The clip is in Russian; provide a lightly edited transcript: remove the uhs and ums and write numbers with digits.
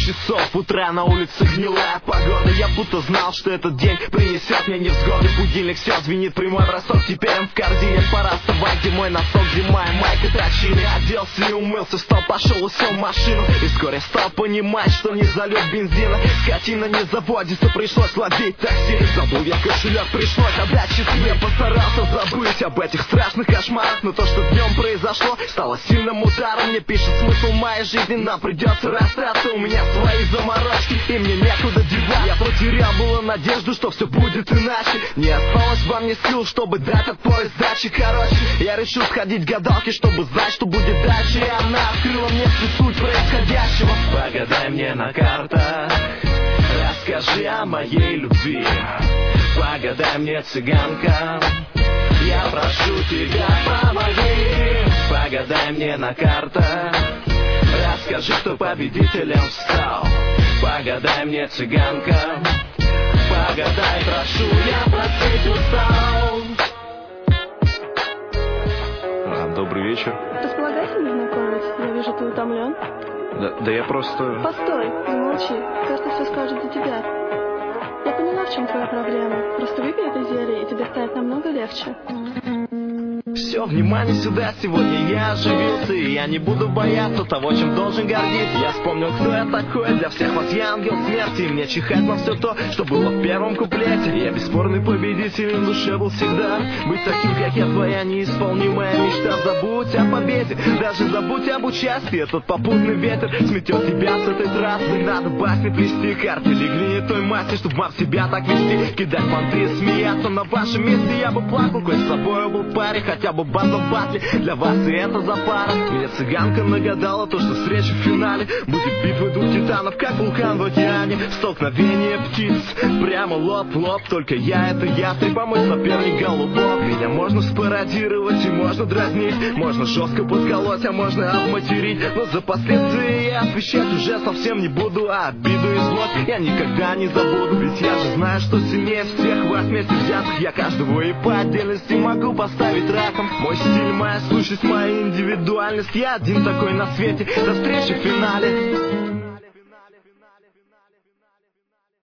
часов утра, на улице гнилая погода. Я будто знал, что этот день принесет мне невзгоды. Будильник все звенит, прямой бросок, теперь он в корзине. Пора вставать, где мой носок, зима и майка дрочили. Оделся и умылся, встал, пошел, усел в машину. И вскоре стал понимать, что не залет бензина. Скотина не заводится, пришлось ловить такси. Забыл я кошелек, пришлось отдать часы. Я постарался забыть об этих страшных кошмарах, но то, что днем произошло, стало сильным ударом. Мне пишет смысл моей жизни, нам придется расстаться. У меня свои заморочки, и мне некуда девать. Я потерял было надежду, что все будет иначе. Не осталось во мне сил, чтобы дать отпор сдачи. Короче, я решил сходить к гадалке, чтобы знать, что будет дальше. И она открыла мне всю суть происходящего. Погадай мне на картах, расскажи о моей любви. Погадай мне, цыганка, я прошу тебя, помоги. Погадай мне на картах, расскажи, кто победителем стал. Погадай мне, цыганка, погадай, прошу, я просить устал. Добрый вечер. Располагайся знакомить. Я вижу, ты утомлен. Да я просто... Постой, замолчи. Кажется, все скажет за тебя. Я поняла, в чем твоя проблема. Просто выпей это зелье, и тебе станет намного легче. Все, внимание сюда, сегодня я оживился. И я не буду бояться того, чем должен гордиться. Я вспомнил, кто я такой, для всех вас я ангел смерти. И мне чихать на все то, что было в первом куплете. Я бесспорный победитель, и в душе был всегда. Быть таким, как я, твоя неисполнимая мечта. Забудь о победе, даже забудь об участии. Этот попутный ветер сметет тебя с этой трассы. Надо басни плести, карты легли не той масти, чтобы вам себя так вести. Кидать понты и смеяться. На вашем месте я бы плакал, коль с собой был парень, хотя бы база в батле. Для вас и это за пара. Меня цыганка нагадала то, что встреча в финале будет битвой двух титанов, как вулкан в океане. Столкновение птиц, прямо лоб в лоб. Только я — это ястреб, а мой соперник голубок. Меня можно спародировать и можно дразнить, можно жестко подколоть, а можно обматерить. Но за последствия я отвечать уже совсем не буду. А обиду и злость я никогда не забуду. Ведь я же знаю, что сильнее всех вас вместе взятых. Я каждого и по отдельности могу поставить раком. Мой стиль, моя сущность, моя индивидуальность. Я один такой на свете. До встречи в финале.